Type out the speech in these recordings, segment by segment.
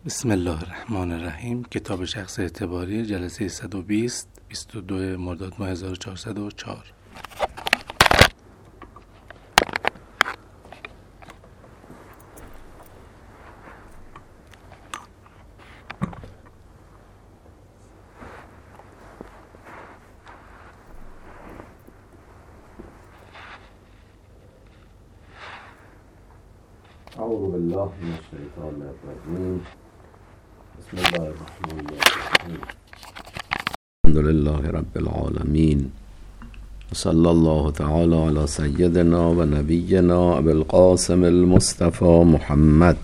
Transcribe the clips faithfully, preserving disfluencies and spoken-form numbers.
بسم الله الرحمن الرحیم. کتاب شخص اعتباری، جلسه صد و بیست، بیست و دو مرداد ماه هزار و چهارصد و چهار. اعوذ بالله من الشیطان الرجیم. بسم الله الرحمن الرحیم. الحمد لله رب العالمین. صلی الله تعالی علی سیدنا و نبینا ابی القاسم المصطفى محمد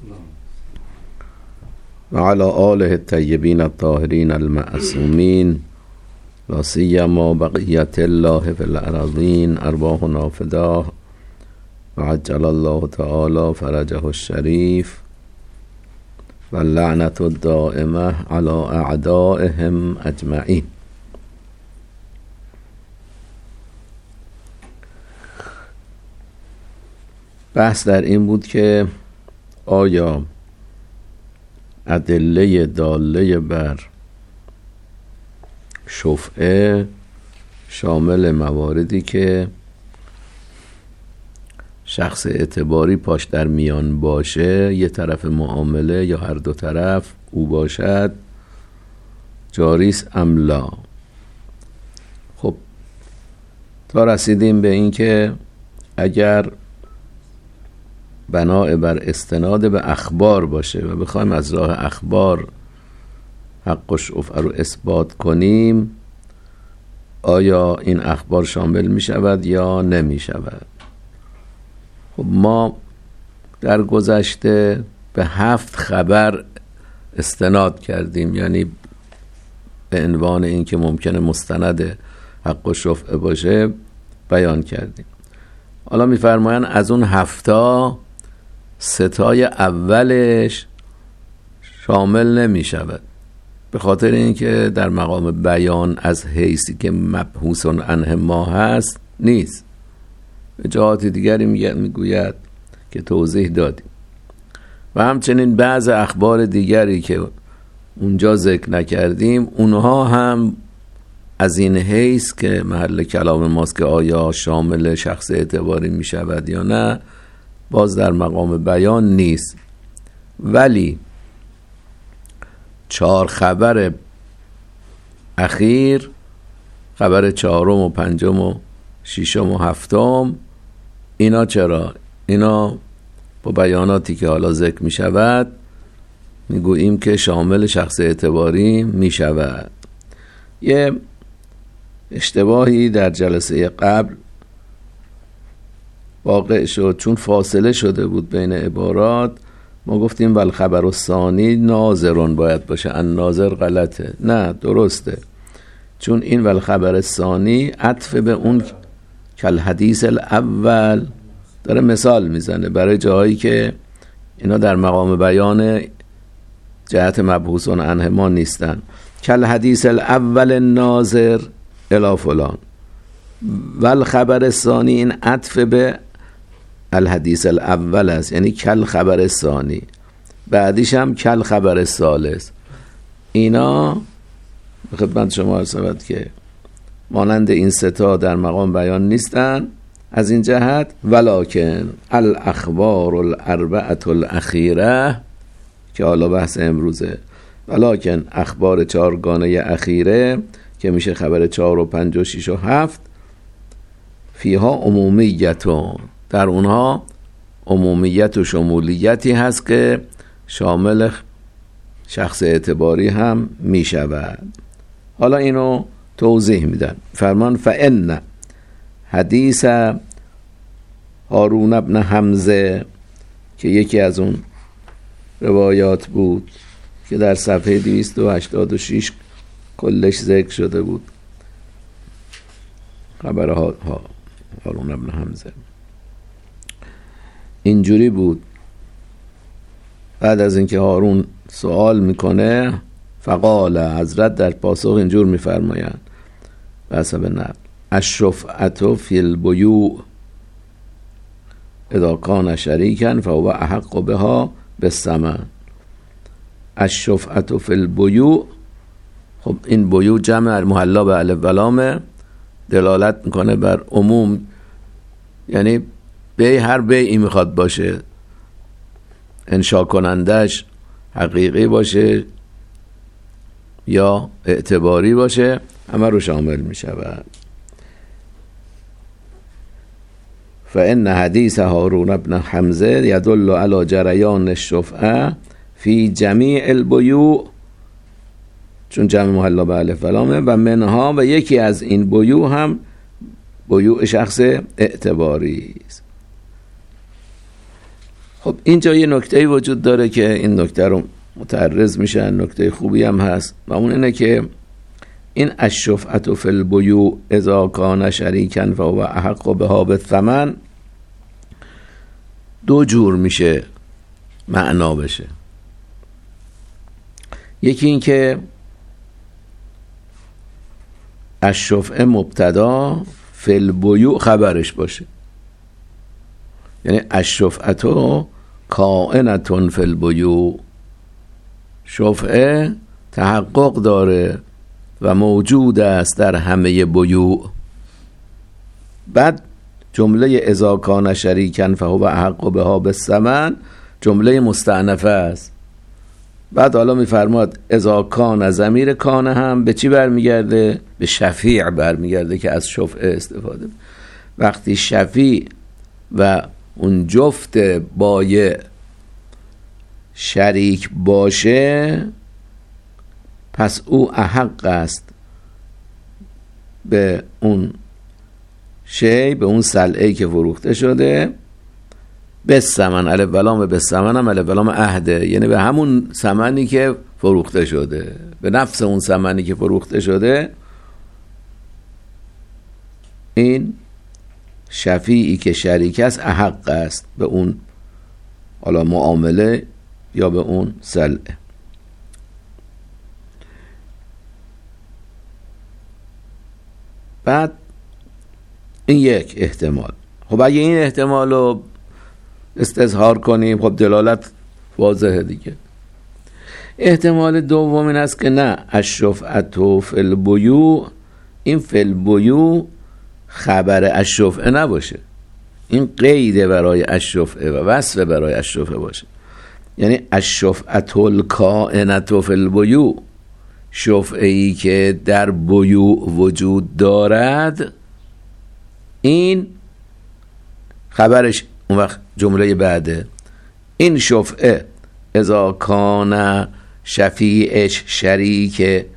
و علی آله الطیبین الطاهرین المعصومین، لا سیما بقیت الله فی الارضین، ارواحنا فداه و عجل الله تعالی فرجه الشریف و لعنت الدائمه علی اعدائهم اجمعین. بحث در این بود که آیا ادله داله بر شفعه شامل مواردی که شخص اعتباری پاش در میان باشه، یه طرف معامله یا هر دو طرف او باشد، جاریست ام لا؟ خب تا رسیدیم به این که اگر بناء بر استناد به اخبار باشه و بخوایم از راه اخبار حق و شفعه رو اثبات کنیم، آیا این اخبار شامل می شود یا نمی شود؟ خب ما در گذشته به هفت خبر استناد کردیم، یعنی به عنوان این که ممکنه مستند حق و شفعه باشه بیان کردیم. حالا میفرمایند از اون هفتا ستای اولش شامل نمی شود، به خاطر اینکه در مقام بیان از حیثی که مبحوث عنه ما هست نیست. به جهات دیگری میگوید که توضیح دادیم. و همچنین بعض اخبار دیگری که اونجا ذکر نکردیم، اونها هم از این حیث که محل کلام ماست که آیا شامل شخص اعتباری می شود یا نه، باز در مقام بیان نیست. ولی چهار خبر اخیر، خبر چهارم و پنجم و ششم و هفتم، اینا چرا؟ اینا با بیاناتی که حالا ذکر می شود میگوییم که شامل شخص اعتباری می شود. یه اشتباهی در جلسه قبل واقع شد، چون فاصله شده بود بین عبارات. ما گفتیم ول خبر الثانی ناظرون باید باشه، ان ناظر غلطه. نه، درسته، چون این ول خبر الثانی عطف به اون کل حدیث الاول داره مثال میزنه برای جاهایی که اینا در مقام بیان جهت مبحوث عنه ما نیستن. کل حدیث الاول ناظر الی فلان، ول خبر الثانی این عطف به الحدیث الاول است، یعنی کل خبر الثانی، بعدیش هم کل خبر الثالث. اینا به خدمت شما عرض شود که مانند این ستا در مقام بیان نیستن از این جهت. ولکن الاخبار الاربعه الاخیره، که حالا بحث امروزه، ولکن اخبار چهارگانه اخیره که میشه خبر چهار و پنج و شش و هفت، فیها عمومیتون، در اونها عمومیت و شمولیتی هست که شامل شخص اعتباری هم میشود. حالا اینو توضیح میدن. فرمان فان حدیث هارون ابن حمزه، که یکی از اون روایات بود که در صفحه دویست و هشتاد و شش کلش ذکر شده بود، خبر هارون ابن حمزه اینجوری بود. بعد از اینکه هارون سوال میکنه، فقال، حضرت در پاسخ اینجور میفرمایند به حسب نقل: الشفعة فی البیوع اذا کان شریکا فهو احق بها بالثمن. الشفعة فی البیوع، خب این بیوع جمع محلا به الف و لام، دلالت میکنه بر عموم، یعنی بی هر بیعی میخواد باشه، انشا کنندش حقیقی باشه یا اعتباری باشه، همه رو شامل میشود. فإن حدیث هارون بن حمزه یدل علی جریان الشفعه فی جمیع البیوع، چون جمع محلا به الف و لامه، و منها و یکی از این بیوع هم بیوع شخص اعتباری است. خب اینجا یه نکته وجود داره که این نکته رو متعرض میشن، نکته خوبی هم هست، و اون اینه که این الشفعة فی البیوع اذا کان شریکا فهو احق بها بالثمن دو جور میشه معنا بشه. یکی این که الشفعه مبتدا فی البیوع خبرش باشه، یعنی الشفعة کائنة فی البیوع، شفعه تحقق داره و موجود است در همه بیوع. بعد جمله اذا کان شریکا فهو احق بها بالثمن جمله مستأنفه است. بعد حالا میفرماد اذا کان، ضمیر کان هم به چی برمیگرده؟ به شفیع برمیگرده که از شفعه استفاده. وقتی شفیع و اون جفت بایع شریک باشه، پس او احق است به اون شی، به اون سلعه‌ای که فروخته شده، به ثمن، الف و لام به ثمن هم الف و لام عهده، یعنی به همون ثمنی که فروخته شده، به نفس اون ثمنی که فروخته شده. این شفیعی که شریک است احق است به اون حالا معامله یا به اون سلعه. بعد این یک احتمال. خب اگه این احتمال رو استظهار کنیم، خب دلالت واضحه دیگه. احتمال دوم این است که نه، الشفعة فی البیوع، این فی البیوع خبر الشفعه نباشه، این قیده برای الشفعه و وصف برای الشفعه باشه، یعنی الشفعة الکائنة فی البیوع، شفعه‌ای که در بیوع وجود دارد، این خبرش اون وقت جمله بعده، این شفعه اذا کان شفیعش شریک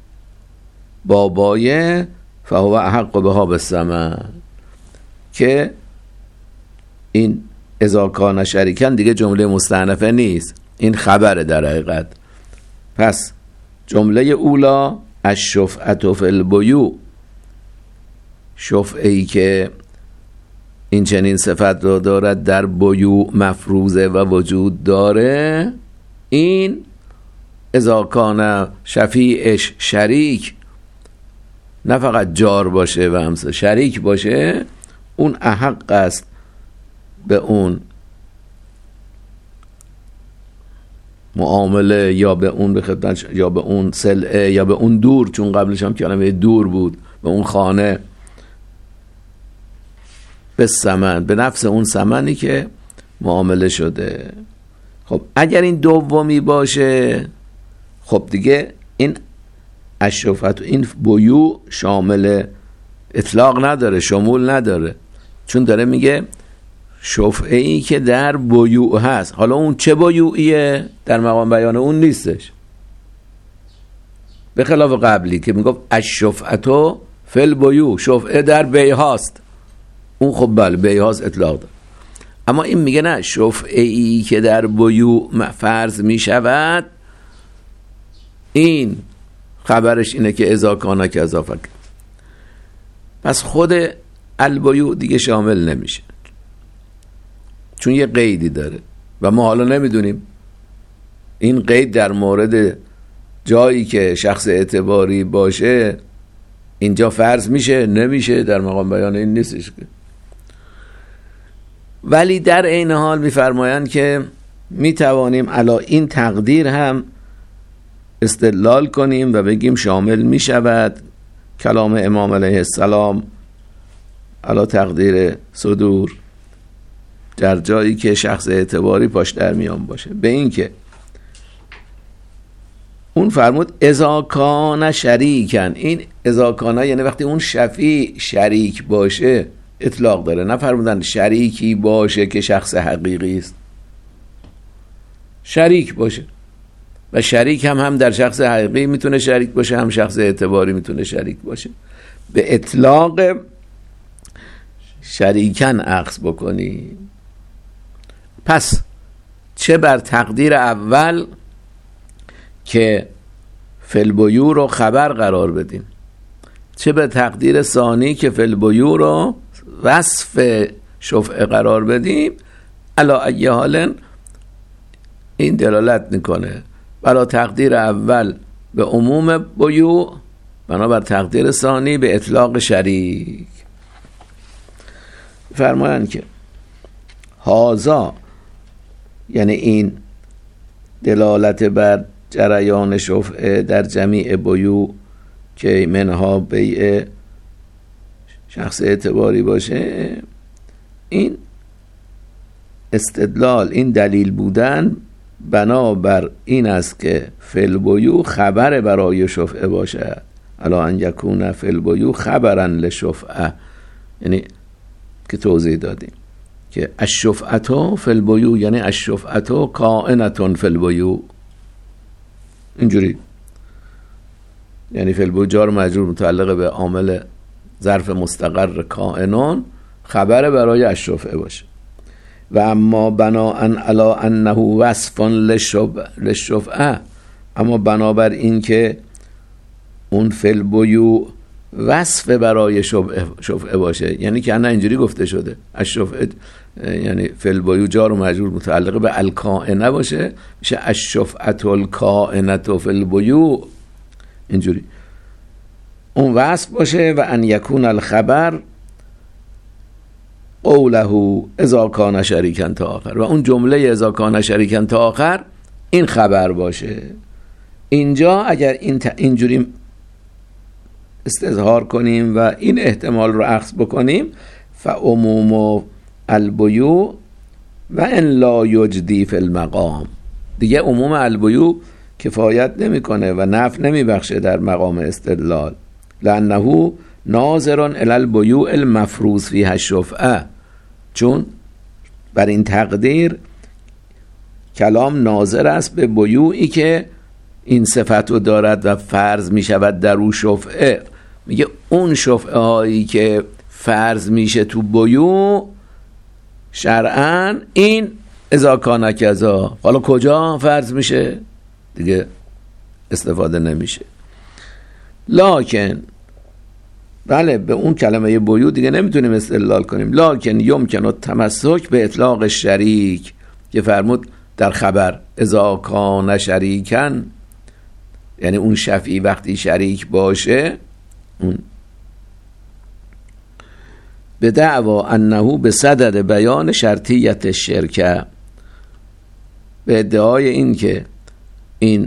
بابایه فهو احق بها بالثمن، که این اذا کان شریکن دیگه جمله مستأنفه نیست، این خبره در حقیقت. پس جمله اولا الشفعة فی البیوع، شفعه‌ای که این چنین صفت را دارد در بیوع مفروضه و وجود داره، این اذا کان شفیعش شریک، نه فقط جار باشه و همسه، شریک باشه، اون احق است به اون معامله یا به اون به خدمت یا به اون سلعه یا به اون دور، چون قبلش هم کلمه دور بود، به اون خانه، به ثمن، به نفس اون ثمنی که معامله شده. خب اگر این دومی باشه، خب دیگه این الشفعة، این بیوع شامل اطلاق نداره، شمول نداره، چون داره میگه شفعه‌ای که در بیوع هست. حالا اون چه بیوعیه در مقام بیان اون نیستش، به خلاف قبلی که میگفت الشفعة فی البیوع، شفعه در بیع هاست، اون خب بله بیع هاست اطلاق داره. اما این میگه نه، شفعه‌ای که در بیوع فرض میشود، این خبرش اینه که اذا کان که اضافه کرد، پس خود البیوع دیگه شامل نمیشه، چون یه قیدی داره و ما حالا نمیدونیم این قید در مورد جایی که شخص اعتباری باشه اینجا فرض میشه نمیشه، در مقام بیان این نیستش که. ولی در این حال میفرمایند که میتوانیم علی این تقدیر هم استدلال کنیم و بگیم شامل می شود کلام امام علیه السلام علی تقدیر صدور در جایی که شخص اعتباری پاش در میان باشه. به این که اون فرمود اذا کان شریکن، این اذا کان یعنی وقتی اون شفیع شریک باشه اطلاق داره، نه فرمودن شریکی باشه که شخص حقیقی است، شریک باشه. و شریک هم هم در شخص حقیقی میتونه شریک باشه، هم شخص اعتباری میتونه شریک باشه. به اطلاق شریکن اخذ بکنی. پس چه بر تقدیر اول که فلبیو رو خبر قرار بدیم، چه به تقدیر ثانی که فلبیو رو وصف شفعه قرار بدیم، علی ای حال این دلالت میکنه بلا تقدیر اول به عموم بیو، بنابر تقدیر ثانی به اطلاق شریک. فرمایند که هازا یعنی این دلالت بر جریان شفعه در جمیع بیو که منها بیع شخص اعتباری باشه، این استدلال، این دلیل بودن بنابر این است که فلبیو خبر برای شفعه باشه، الا ان یکون فلبیو خبرا لشفعه، یعنی که توضیح دادیم که الشفعه فلبیو یعنی الشفعه کائنه فلبیو، اینجوری یعنی فلبیو جار مجرور متعلق به عامل ظرف مستقر کائنون خبر برای الشفعه باشه. و اما بناء علی انه وصف للشفعه، اما بنابر این که اون فلبیو وصف برای شفعه باشه، یعنی که نه اینجوری گفته شده الشفعه یعنی فلبیو جار و مجرور متعلق به الکائنه باشه، میشه الشفعه الکائنه فلبیو، اینجوری اون وصف باشه. و ان یکون الخبر قوله اذا کان شریکا تا آخر، و اون جمله اذا کان شریکا تا آخر این خبر باشه. اینجا اگر این ت... اینجوری استظهار کنیم و این احتمال رو اخذ بکنیم، فعموم البیو و ان لا یجدی فی المقام، دیگه عموم البیو کفایت نمیکنه و نفع نمیبخشه در مقام استدلال، لانه ناظر الی البیوع المفروض فیها الشفعه، چون بر این تقدیر کلام ناظر است به بیوعی که این صفت رو دارد و فرض می شود در او شفعه. میگه اون شفعه هایی که فرض میشه تو بیوع شرعاً این اذا کان کذا، حالا کجا فرض میشه دیگه استفاده نمیشه. لکن بله به اون کلمه بیوع دیگه نمیتونیم استدلال کنیم، لکن یمکن التمسک به اطلاق شریک که فرمود در خبر اذا کان شریکن، یعنی اون شفیع وقتی شریک باشه، اون به دعوا انه به صدد بیان شرطیت شرکه، به ادعای این که این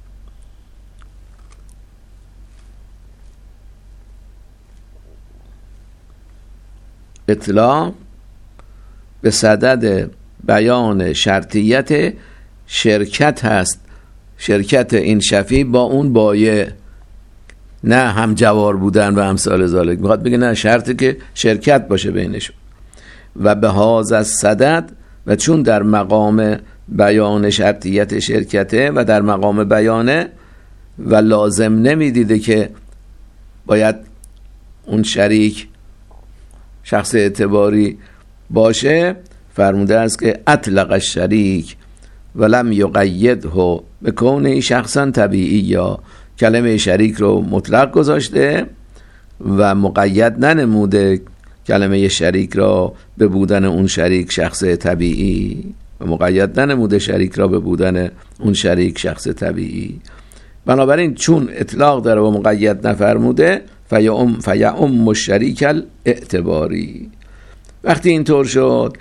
اطلاق به صدد بیان شرطیت شرکت هست، شرکت این شفیع با اون بایع، نه هم جوار بودن و امثال ذالک. میخواد بگه نه، شرطی که شرکت باشه بینشون. و به هذا الصدد، و چون در مقام بیان شرطیت شرکته و در مقام بیانه و لازم نمیدیده که باید اون شریک شخص اعتباری باشه، فرموده است که اطلق الشریک ولم یقیده به کونه شخصا طبیعی، یا کلمه شریک رو مطلق گذاشته و مقید ننموده کلمه شریک را به بودن اون شریک شخص طبیعی، و مقید ننموده شریک را به بودن اون شریک شخص طبیعی. بنابراین چون اطلاق داره و مقید نفرموده، فیعم فیعم الشریک الاعتباری. وقتی اینطور شد،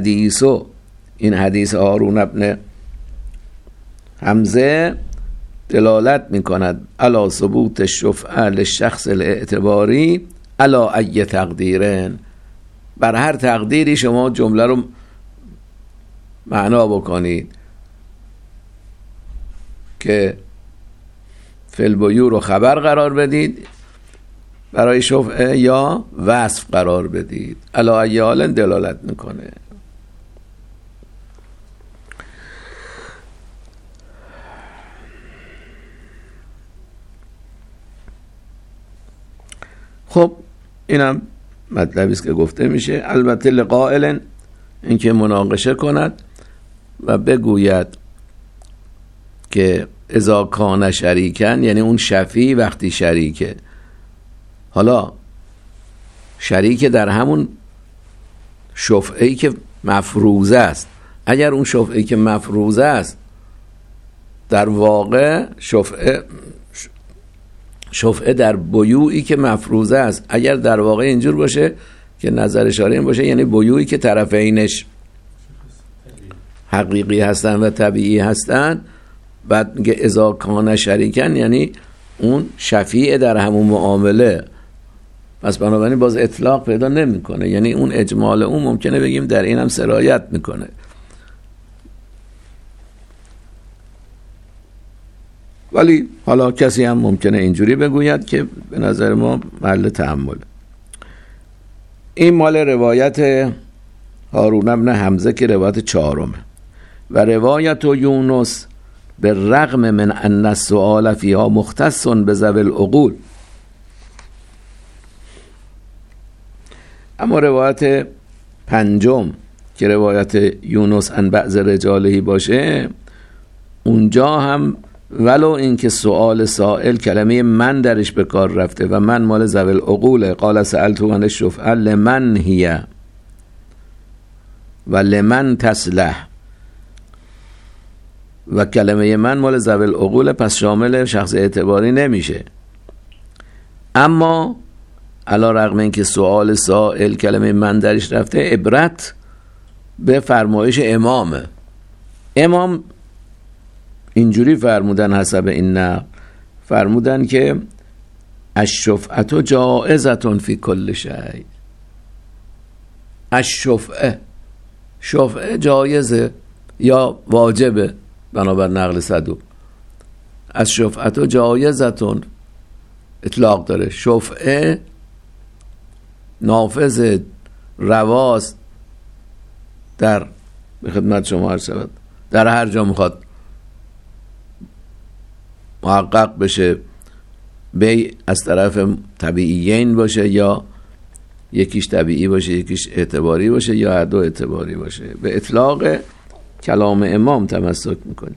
فالحدیث، این حدیث هارون ابن حمزه دلالت میکند علی ثبوت شفعه للشخص الاعتباری علی ای تقدیرن، بر هر تقدیری شما جمله رو معنا بکنید که فی‌البیوع رو خبر قرار بدید برای شفعه یا وصف قرار بدید، علی ای حال دلالت میکنه. خب اینم مطلبی است که گفته میشه. البته لقائل، این که مناقشه کند و بگوید که اذا کان شریکن، یعنی اون شفیع وقتی شریکه، حالا شریک در همون شفعه‌ای که مفروضه است، اگر اون شفعه‌ای که مفروضه است در واقع شفعه شفعه در بیوعی که مفروضه است، اگر در واقع اینجور باشه که نظر اشاره این باشه، یعنی بیوعی که طرفینش حقیقی هستن و طبیعی هستن، بعد میگه اذا کان شریکن، یعنی اون شفیع در همون معامله، پس بنابراین باز اطلاق پیدا نمیکنه، یعنی اون اجمال اون ممکنه بگیم در این هم سرایت میکنه. ولی حالا کسی هم ممکنه اینجوری بگوید که به نظر ما محل تأمل. این مال روایت هارون ابن حمزه که روایت چهارمه. و روایت یونس به رغم من ان السؤال فیها مختص بذوی العقول. اما روایت پنجم که روایت یونس عن بعض رجالهی باشه، اونجا هم ولو اینکه سؤال سائل کلمه من درش به کار رفته و من مال ذوی العقول، قال سألت عن الشفعة لمن هی و لمن تصلح، و کلمه من مال ذوی العقول، پس شامل شخص اعتباری نمیشه. اما علی رغم اینکه سؤال سائل کلمه من درش رفته، عبرت به فرمایش امامه. امام اینجوری فرمودن حسب این نقل، فرمودن که الشفعة جائزة فی کل شیء. الشفعه، شفعه جایزه یا واجبه بنابر نقل صدوق. الشفعة جایزة اطلاق داره، شفعه نافذ رواست در به خدمت شما عرض شود در هر جا میخواد محقق بشه، بیع از طرف طبیعیین باشه یا یکیش طبیعی باشه یکیش اعتباری باشه یا هر دو اعتباری باشه، به اطلاق کلام امام تمسک میکنیم.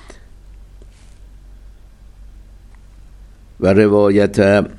و روایت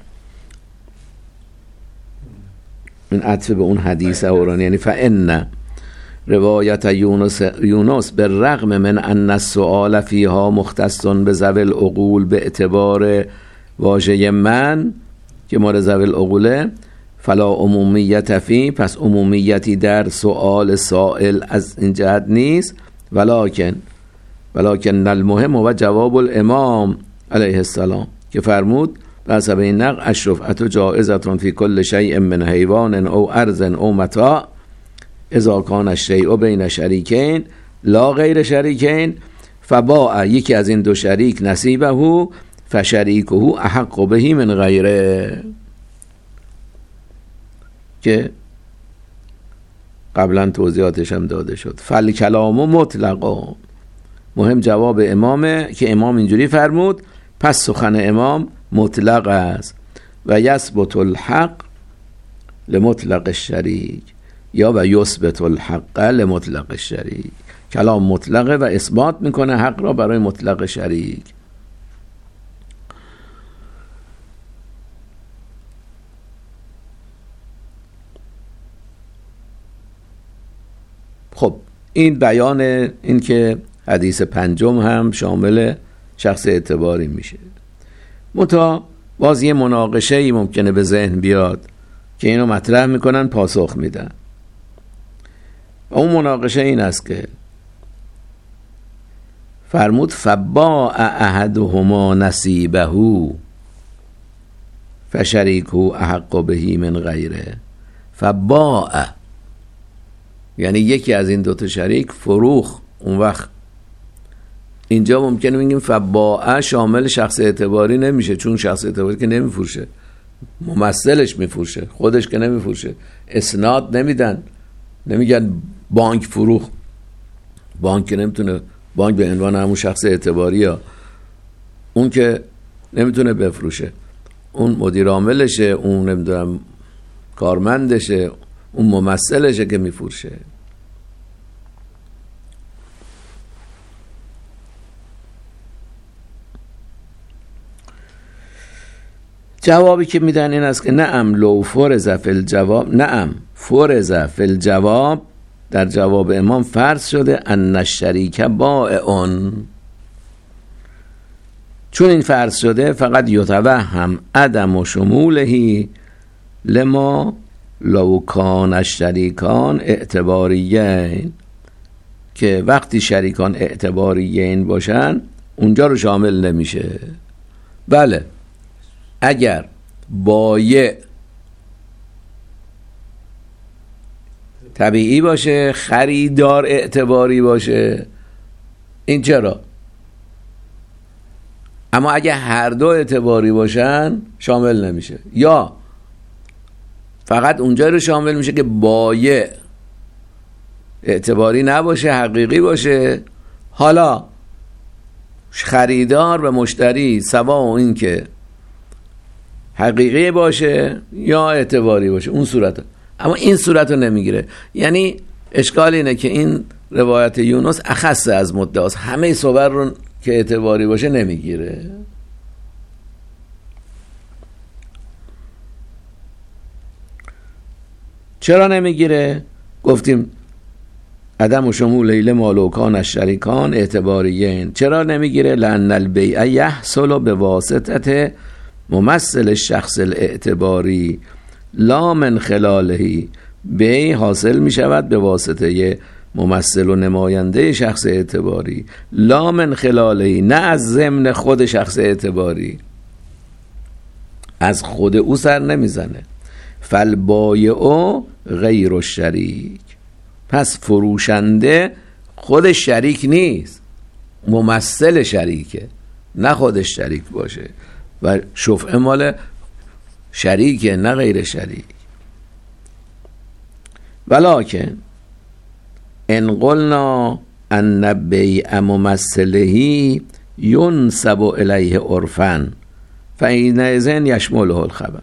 من عطف به اون حدیث اورانی، یعنی فإن روایت یونس یونس به رغم من ان السؤال فیها مختص بذوی العقول به اعتبار واژه من که مال ذوی العقوله، فلا عمومیت فی، پس عمومیتی در سؤال سائل از این جهت نیست. ولکن ولکن المهم و جواب الامام علیه السلام که فرمود به حسب این نقل الشفعة جائزة فی کل شیء من حیوان او ارض او متاع اذا کان الشیء بین شریکین لا غیر شریکین فباع، یکی از این دو شریک نصیبه فشریکه احق به من غیره، که قبلا توضیحاتش هم داده شد. فالکلام مطلقا، مهم جواب امامه که امام اینجوری فرمود، پس سخن امام مطلق است. و یثبت الحق لمطلق الشریک، یا و یثبت الحق لمطلق الشریک، کلام مطلقه و اثبات میکنه حق را برای مطلق شریک. خب این بیان این که حدیث پنجم هم شامل شخص اعتباری میشه. منتها باز یه مناقشه ای ممکنه به ذهن بیاد که اینو مطرح میکنن پاسخ میدن. و اون مناقشه این است که فرمود فباع احدهما نصیبه فشریکه احق به من غیره. فباع یعنی یکی از این دوتا شریک فروخ. اون وقت اینجا ممکنه بگیم فباع شامل شخص اعتباری نمیشه، چون شخص اعتباری که نمیفروشه، ممثلش میفروشه، خودش که نمیفروشه. اسناد نمیدن، نمیگن بانک فروخ. بانک که نمیتونه، بانک به عنوان همون شخص اعتباری ها، اون که نمیتونه بفروشه، اون مدیر عاملشه، اون نمیدونم کارمندشه، اون ممثلشه که میفروشه. جوابی که میدن این است که نعم لو فرض فی الجواب، نعم فرض فی الجواب، در جواب امام فرض شده ان الشریک بائع، چون این فرض شده فقط یتوهم عدم شموله لما لو کان الشریکان اعتباریین، که وقتی شریکان اعتباریین باشن اونجا رو شامل نمیشه. بله اگر بایع طبیعی باشه، خریدار اعتباری باشه، این چرا؟ اما اگه هر دو اعتباری باشن شامل نمیشه، یا فقط اونجا رو شامل میشه که بایع اعتباری نباشه، حقیقی باشه. حالا خریدار و مشتری سوا این که حقیقی باشه یا اعتباری باشه، اون صورت. اما این صورت رو نمیگیره. یعنی اشکال اینه که این روایت یونس اخص از مدعاست، همه صور رو که اعتباری باشه نمیگیره. چرا نمیگیره؟ گفتیم عدم شمول لیل مالوکان الشریکان اعتباریین. چرا نمیگیره؟ لأن البیع یحصل به واسطه ممثل الشخص الاعتباری لا من خلاله. بیع حاصل می شود به واسطه ممثل و نماینده شخص اعتباری، لا من خلاله، نه از ضمن خود شخص اعتباری، از خود او سر نمیزنه. فالبایع غیر الشریک، پس فروشنده خود شریک نیست، ممثل شریکه، نه خودش شریک باشه و شفعه مال شریکه نه غیر شریک. ولکن ان قلنا ان بیع ممثله ینسب الیه عرفا فحینئذ یشمله الخبر.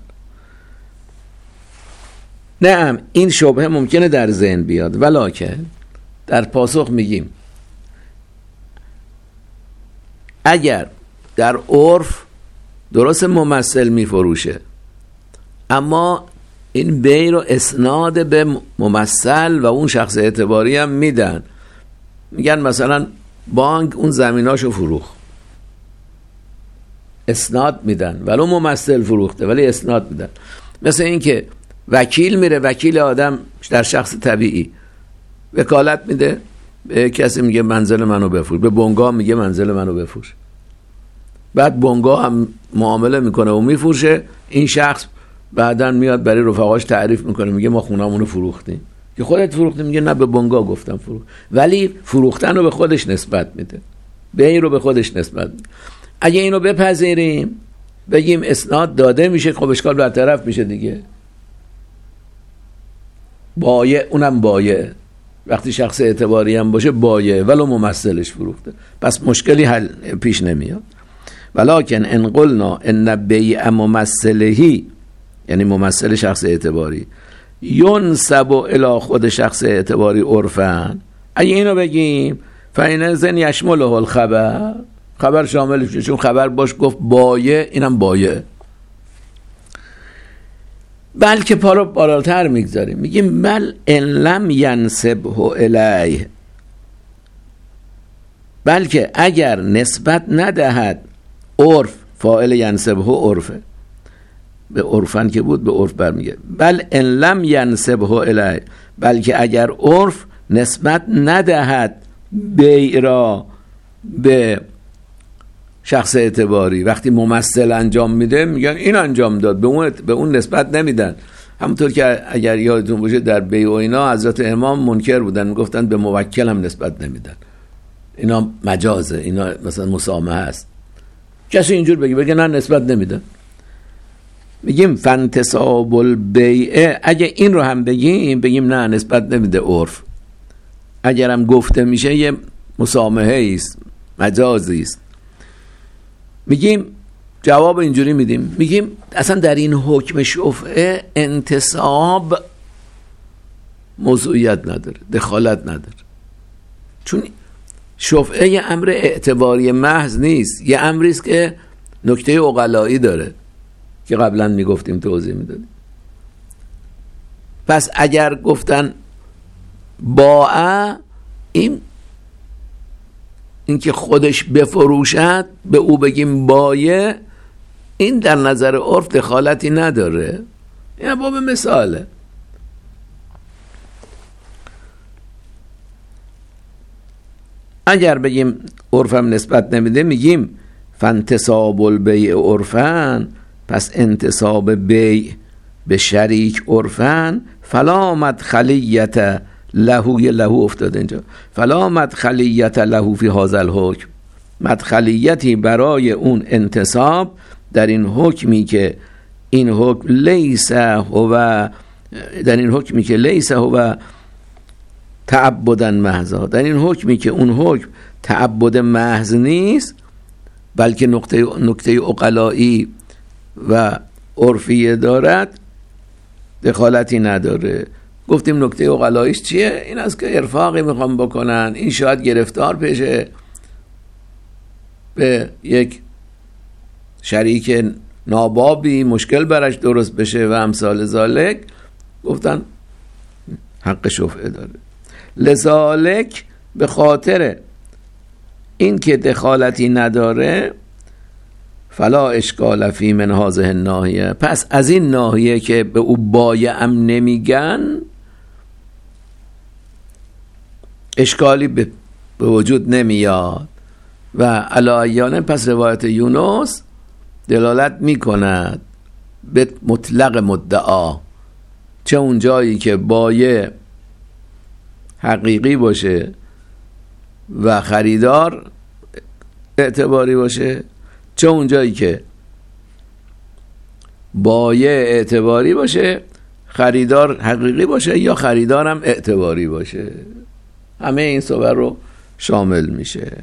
نعم این شبهه ممکنه در ذهن بیاد، ولکن در پاسخ میگیم اگر در عرف درست ممثل میفروشه، اما این بیع رو اسناد به ممثل و اون شخص اعتباری هم میدن. میگن مثلا بانک اون زمیناشو فروخت، اسناد میدن، ولو ممثل فروخته ولی اسناد میدن. مثل این که وکیل میره، وکیل آدم در شخص طبیعی وکالت میده به کسی، میگه منزل منو بفروش، به بنگاه میگه منزل منو بفروش، بعد بنگاه هم معامله میکنه و میفروشه. این شخص بعداً میاد برای رفقاش تعریف میکنه، میگه ما خونمونو فروختیم. که خودت فروختی؟ میگه نه به بنگاه گفتم فروخت. ولی فروختن رو به خودش نسبت میده، بیع رو به خودش نسبت میده. اگه اینو بپذیریم بگیم اسناد داده میشه، خب اشکال برطرف میشه دیگه. بایع، اونم بایع، وقتی شخص اعتباری هم باشه بایع ولو ممثلش فروخته، پس مشکلی حل پیش نمیاد. ولکن ان قلنا ان بیع ممثله، یعنی ممثل شخص اعتباری، ینسب الی خود شخص اعتباری عرفا، اگه اینو بگیم فإنذ یشمله الخبر، خبر شامل میشه، چون خبر باش گفت بایع، اینم بایع. بلکه پا رو بالاتر میگذاریم، میگیم بل ان لم ینسبه الیه، بلکه اگر نسبت ندهد عرف، فاعل ینسبه عرفه، به عرفن که بود به عرف برمیگه. بل ان لم ینسبه الیه، بلکه اگر عرف نسبت ندهد بیع را به شخص اعتباری وقتی ممثل انجام میده میگن این انجام داد، به اون به اون نسبت نمیدن. همونطور که اگر یادتون باشه در بیع و اینا حضرت امام منکر بودن، میگفتن به موکل هم نسبت نمیدن، اینا مجازه، اینا مثلا مسامحه است. کسی اینجور بگه بگه نه نسبت نمیدن. میگیم فانتصاب البیع، اگه این رو هم بگیم بگیم نه نسبت نمیده عرف، اگرم گفته میشه یه مسامحه است، مجازی است. میگیم جواب اینجوری میدیم، میگیم اصلا در این حکم شفعه انتصاب موضوعیت نداره، دخالت نداره، چون شفعه یه امر اعتباری محض نیست، یه امری است که نکته عقلایی داره که قبلا میگفتیم توضیح میدادیم. پس اگر گفتن باع، این این که خودش بفروشد به او بگیم بایع، این در نظر عرف دخالتی نداره. این باب مثاله. اگر بگیم عرفم نسبت نمیده، میگیم فانتصاب البیع عرفن، پس انتصاب بیع به شریک عرفن، فلا مدخلیت له، یه له افتاده اینجا، فلا مدخلیت له فی هذا الحکم، مدخلیتی برای اون انتصاب در این حکمی که این حکم لیس هو، در این حکمی که لیس هو تعبدا محضا، در این حکمی که اون حکم تعبد محض نیست بلکه نقطه نکته عقلایی و عرفی دارد، دخالتی نداره. گفتیم نکته عقلاییش چیه؟ این است که ارفاقی میخوام بکنن، این شاید گرفتار بشه به یک شریک نابابی، مشکل براش درست بشه و امثال ذالک، گفتن حق شفعه داره. لذالک، به خاطر این که دخالتی نداره، فلا اشکال فی من هذه الناحیه، پس از این ناحیه که به او بایع ام نمیگن اشکالی به وجود نمیاد. و علایانه پس روایت یونس دلالت میکند به مطلق مدعا، چه اون جایی که بایع حقیقی باشه و خریدار اعتباری باشه، چه اون جایی که بایع اعتباری باشه خریدار حقیقی باشه، یا خریدارم اعتباری باشه، همه این صور رو شامل میشه.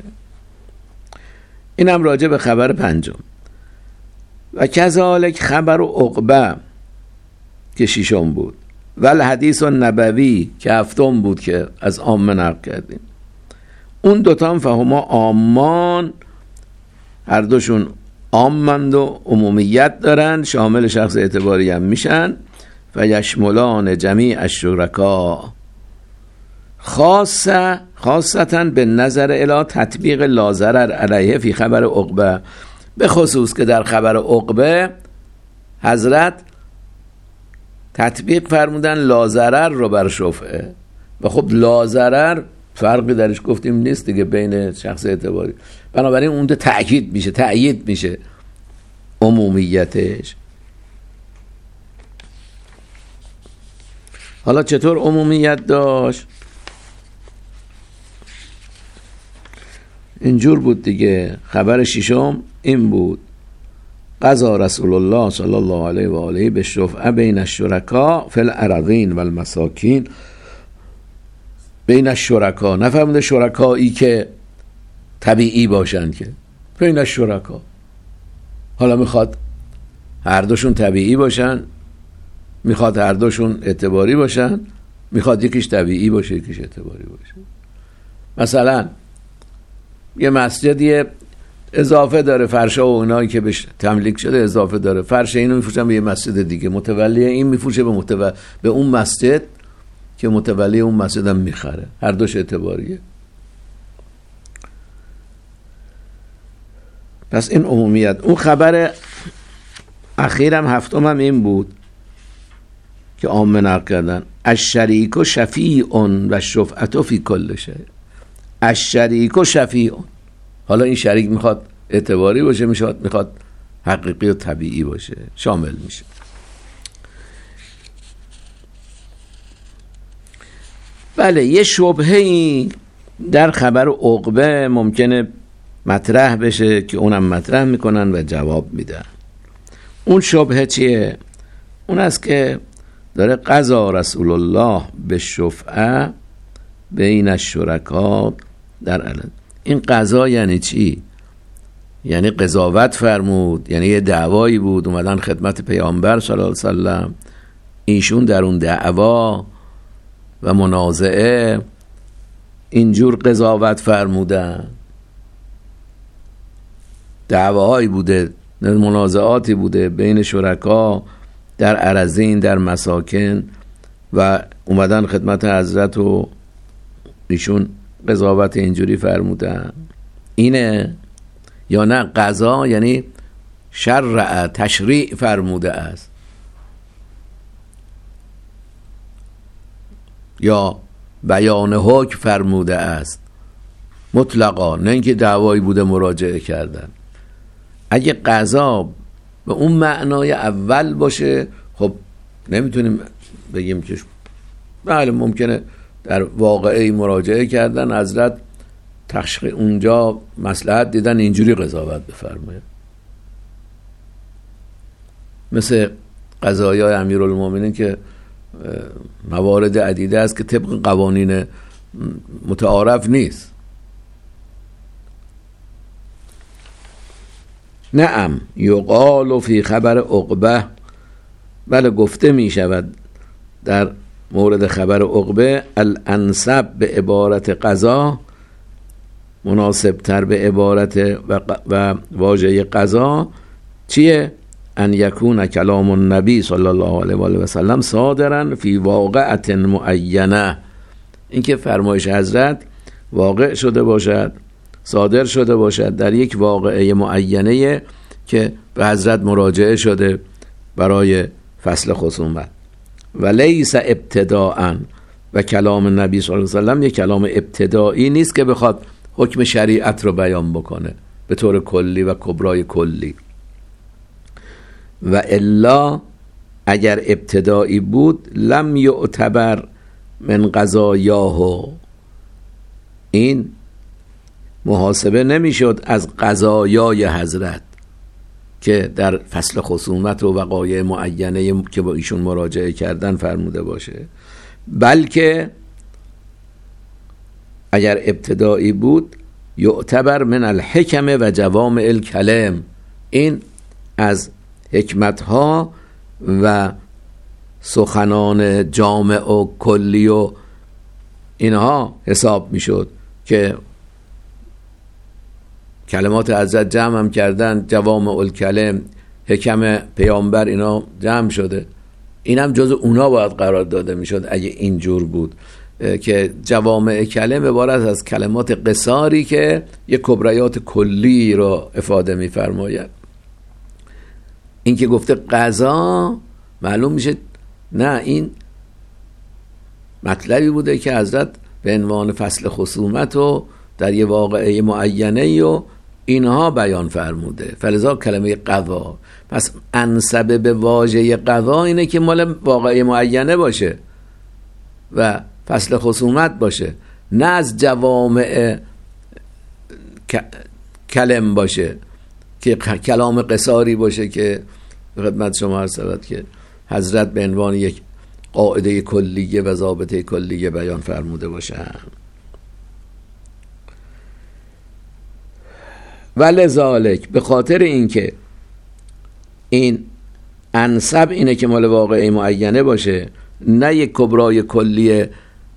اینم راجع به خبر پنجم. و کذالک خبر عقبه که ششم بود، و الحدیث النبوی که هفتم بود که از عامه نقل کردیم. اون دوتا هم فهما عامان، هر دوشون عامند و عمومیت دارن، شامل شخص اعتباری هم میشن. و یشملان جمیع الشرکا، خاصه خاصتا به نظر الی تطبیق لا ضرر علیه فی خبر عقبه، به خصوص که در خبر عقبه حضرت تطبیق فرمودن لا ضرر رو بر شفعه. و خب لا ضرر فرقی درش گفتیم نیست دیگه بین شخص اعتباری، بنابراین اون تأکید میشه، تأیید میشه عمومیتش. حالا چطور عمومیت داشت؟ اینجور بود دیگه. خبر ششم این بود: قضا رسول الله صلی الله علیه و آله به شفعه بین الشرکا فی الاراضین و المساکین. بین الشرکا، نفهمده شرکایی که طبیعی باشن، که بین الشرکا. حالا میخواد هر دوشون طبیعی باشن، میخواد هر دوشون اعتباری باشن، میخواد یکیش طبیعی باشه یکیش اعتباری باشه. مثلا یه مسجدی اضافه داره، فرشا و اونایی که بهش تملیک شده اضافه داره، فرش اینو میفروشن به یه مسجد دیگه، متولی این میفروشه به متولی به اون مسجد که متولی اون مسجد هم میخره، هر دوش اعتباریه. پس این عمومیت. اون خبر اخیرم هفتم هم این بود که عامه نقل کردن: الشریک و شفیع و شفعت فی کل شیء. الشریک و شفیع، حالا این شریک میخواد اعتباری باشه، میشود میخواد حقیقی و طبیعی باشه، شامل میشه. بله، یه شبهه‌ای در خبر عقبه ممکنه مطرح بشه که اونم مطرح میکنن و جواب میدن. اون شبهه چیه؟ اون است که داره قضا رسول الله به شفعه بین الشرکا در علم. این قضا یعنی چی؟ یعنی قضاوت فرمود، یعنی یه دعوایی بود، اومدن خدمت پیامبر صلی الله علیه وسلم، ایشون در اون دعوا و منازعه اینجور قضاوت فرمودن. دعواهایی بوده، منازعاتی بوده بین شرکا در اراضین، در مساکن، و اومدن خدمت حضرت و ایشون قضاوت اینجوری فرمودن. اینه یا نه قضا یعنی شرع، تشریع فرموده است، یا بیان حکم فرموده است مطلقا، نه اینکه دعوایی بوده مراجعه کردن. اگه قضا به اون معنای اول باشه، خب نمیتونیم بگیم که بله ممکنه در واقعی مراجعه کردن، حضرت تشریع اونجا مصلحت دیدن اینجوری قضاوت بفرمایه، مثل قضایای امیرالمومنین که موارد عدیده است که طبق قوانین متعارف نیست. نعم یقال فی خبر عقبه، بله گفته می شود در مورد خبر عقبه، الانسب به عبارت قضا، مناسب تر به عبارت و, و واژه قضا چیه؟ ان یکون کلام النبی صلی الله علیه و آله و سلم صادرا فی واقعه معینه، اینکه فرمایش حضرت واقع شده باشد، صادر شده باشد در یک واقعه معینه که به حضرت مراجعه شده برای فصل خصومت. و لیس ابتداءً، و کلام نبی صلی الله علیه و سلم یک کلام ابتدایی نیست که بخواد حکم شریعت رو بیان بکنه به طور کلی و کبرای کلی. و الا اگر ابتدایی بود لم یعتبر من قضایاه، این محاسبه نمیشد از قضایای حضرت که در فصل خصومت و وقایع معینه که با ایشون مراجعه کردن فرموده باشه، بلکه اگر ابتدایی بود یعتبر من الحکم و جوامع الکلم، این از حکمتها و سخنان جامع و کلی و اینها حساب میشد که کلمات حضرت جمع هم کردن، جوامع الکلم، حکم پیامبر، اینا جمع شده، این هم جز اونا باید قرار داده میشد اگه اینجور بود که جوامع کلم عبارت از کلمات قصاری که یک کبریات کلی رو افاده میفرماید. این که گفته قضا، معلوم میشه نه، این مطلبی بوده که حضرت به عنوان فصل خصومت و در یه واقعه معینه و اینها بیان فرموده، فلذا کلمه قضا. پس انسبه به واژه قضا اینه که مال واقعه معینه باشه و فصل خصومت باشه، نه از جوامع کلم باشه که کلام قصاری باشه که خدمت شما عرض شود که حضرت به عنوان یک قاعده کلیه و ضابطه کلیه بیان فرموده باشن. ولذالک، به خاطر اینکه این انسب اینه که مال واقعی معینه باشه، نه یک کبرای کلیه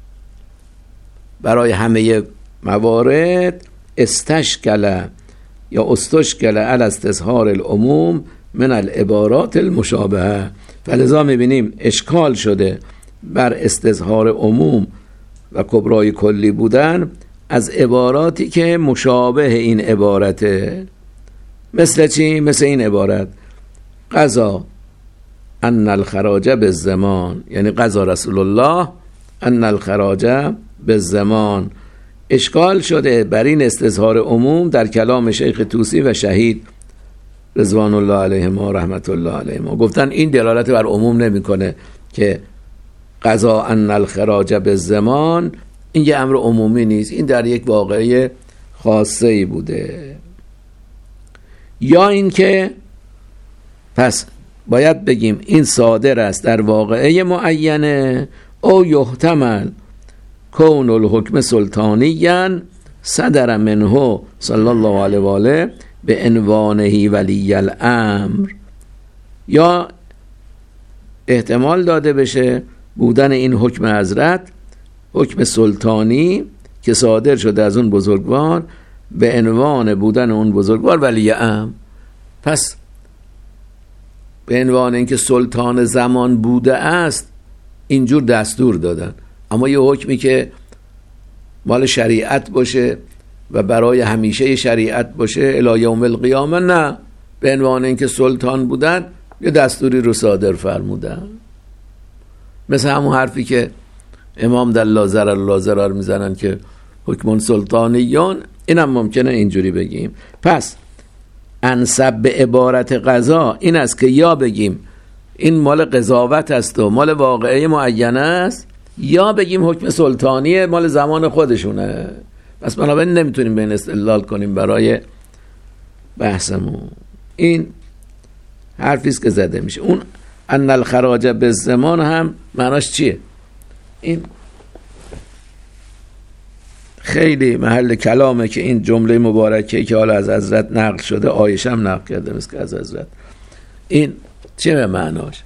برای همه موارد، استشکل یا استشکل علی استظهار العموم من العبارات المشابهه، فلذا میبینیم اشکال شده بر استظهار عموم و کبرای کلی بودن از عباراتی که مشابه این عبارته. مثل چی؟ مثل این عبارت قضا ان الخراج بالزمان، یعنی قضا رسول الله ان الخراج بالزمان، اشکال شده بر این استظهار عموم در کلام شیخ طوسی و شهید رضوان الله علیهما رحمت الله علیهما. گفتن این دلالت بر عموم نمیکنه که قضا ان الخراج بالزمان این یه امر عمومی نیست، این در یک واقعه خاصه ای بوده. یا این که پس باید بگیم این صادر است در واقعه معینه، او یحتمل کون الحکم سلطانیاً صدر منه صلی الله علیه و آله به عنوانه ولی الامر، یا احتمال داده بشه بودن این حکم حضرت حکم سلطانی که صادر شده از اون بزرگوار به عنوان بودن اون بزرگوار ولی امر. پس به عنوان اینکه سلطان زمان بوده است اینجور دستور دادن، اما یه حکمی که مال شریعت باشه و برای همیشه شریعت باشه الی یوم القیامه نه، به عنوان اینکه سلطان بودن یه دستوری رو صادر فرمودن. مثل همون حرفی که امام در لا ضرر لا ضرر میزنن که حکم سلطانیون، اینم ممکنه اینجوری بگیم. پس انسب به عبارت قضا این است که یا بگیم این مال قضاوت است و مال واقعه معینه است، یا بگیم حکم سلطانی مال زمان خودشونه. پس بنابراین نمیتونیم به این استدلال کنیم برای بحثمون. این حرفی است که زده میشه. اون ان الخراج بالزمان هم معناش چیه؟ این خیلی محل کلامه که این جمله مبارکه که حالا از حضرت نقل شده، عایشه هم نقل کرده مثل که از حضرت، این چه معناش؟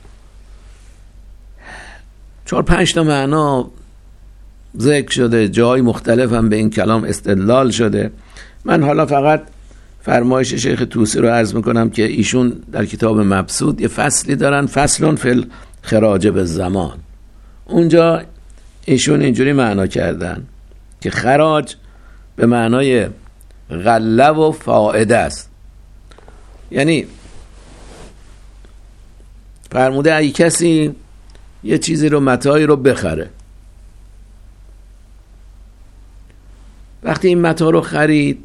چهار پنج تا معنا ذکر شده، جای مختلف هم به این کلام استدلال شده. من حالا فقط فرمایش شیخ طوسی رو عرض میکنم که ایشون در کتاب مبسوط یه فصلی دارن، فصلون فی الخراج بالزمان. اونجا ایشون اینجوری معنا کردن که خراج به معنای غله و فائده است. یعنی فرموده ای کسی یه چیزی رو متاعی رو بخره، وقتی این متاع رو خرید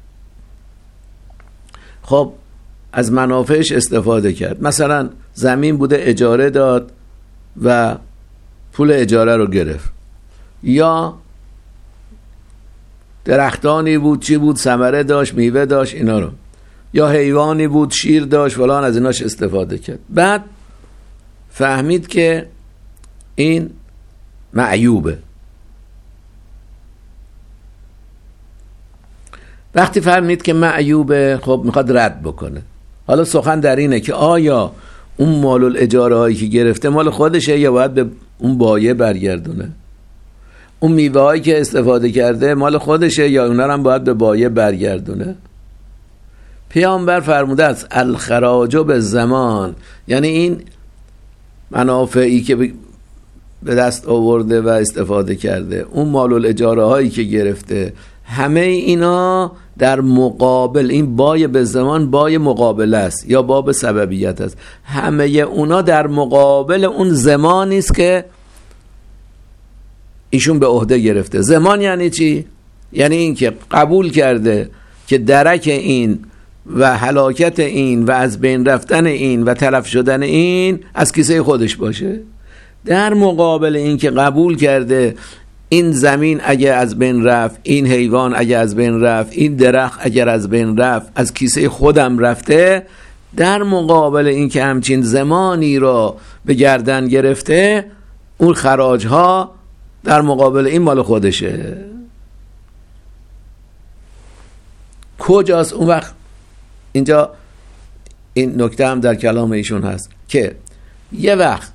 خب از منافعش استفاده کرد. مثلا زمین بوده اجاره داد و پول اجاره رو گرفت، یا درختانی بود چی بود ثمره داشت میوه داشت اینا رو، یا حیوانی بود شیر داشت فلان، از ایناش استفاده کرد. بعد فهمید که این معیوبه. وقتی فهمید که معیوبه خب میخواد رد بکنه. حالا سخن در اینه که آیا اون مال الاجاره هایی که گرفته مال خودشه یا باید به اون بایع برگردونه؟ اون میوه هایی که استفاده کرده مال خودشه یا اونا هم باید به بایع برگردونه؟ پیامبر فرموده است الخراج بالزمان، یعنی این منافعی که به دست آورده و استفاده کرده، اون مال الاجاره هایی که گرفته، همه اینا در مقابل این بای به زمان بای مقابل است یا باب سببیت است، همه اونا در مقابل اون زمانی است که ایشون به عهده گرفته. زمان یعنی چی؟ یعنی این که قبول کرده که درک این و هلاکت این و از بین رفتن این و تلف شدن این از کیسه خودش باشه، در مقابل این که قبول کرده این زمین اگه از بین رفت، این حیوان اگه از بین رفت، این درخت اگر از بین رفت از کیسه خودم رفته، در مقابل این که همچین زمانی را به گردن گرفته، اون خراج ها در مقابل این مال خودشه. کجاست اون وقت؟ اینجا این نکته هم در کلام ایشون هست که یه وقت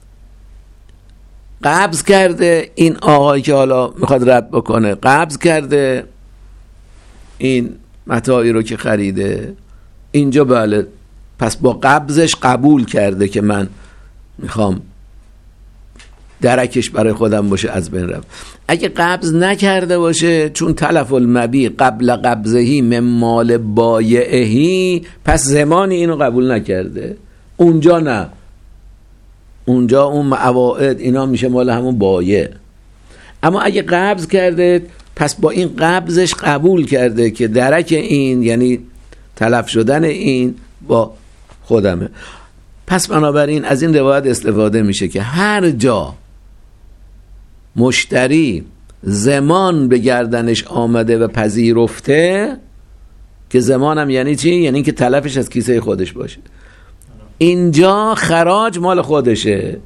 قبض کرده این آقایی که حالا میخواد رد بکنه، قبض کرده این متاعی رو که خریده، اینجا بله، پس با قبضش قبول کرده که من میخوام درکش برای خودم باشه از بین رفت. اگه قبض نکرده باشه، چون تلف المبیع قبل قبضهی من مال بایعهی، پس زمانی اینو قبول نکرده. اونجا نه، اونجا اون عوائد اینا میشه مال همون بایع. اما اگه قبض کرده پس با این قبضش قبول کرده که درک این یعنی تلف شدن این با خودمه. پس بنابراین از این روایت استفاده میشه که هر جا مشتری زمان به گردنش آمده و پذیرفته، که زمان هم یعنی چی؟ یعنی که تلفش از کیسه خودش باشه، اینجا خراج مال خودشه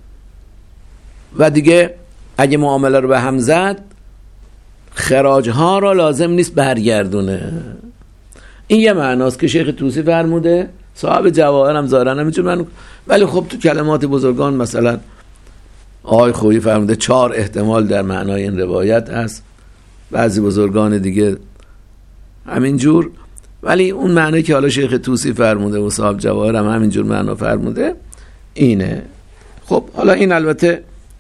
و دیگه اگه معامله رو به هم زد خراج ها رو لازم نیست برگردونه. این یه معناست که شیخ طوسی فرموده، صاحب جواهر هم ظاهرا نمیتونه من، ولی خب تو کلمات بزرگان مثلا آقای خویی فرموده چهار احتمال در معنای این روایت هست، بعضی بزرگان دیگه همینجور، ولی اون معنی که حالا شیخ طوسی فرموده و صاحب جواهر هم همینجور معنا فرموده اینه. خب حالا این البته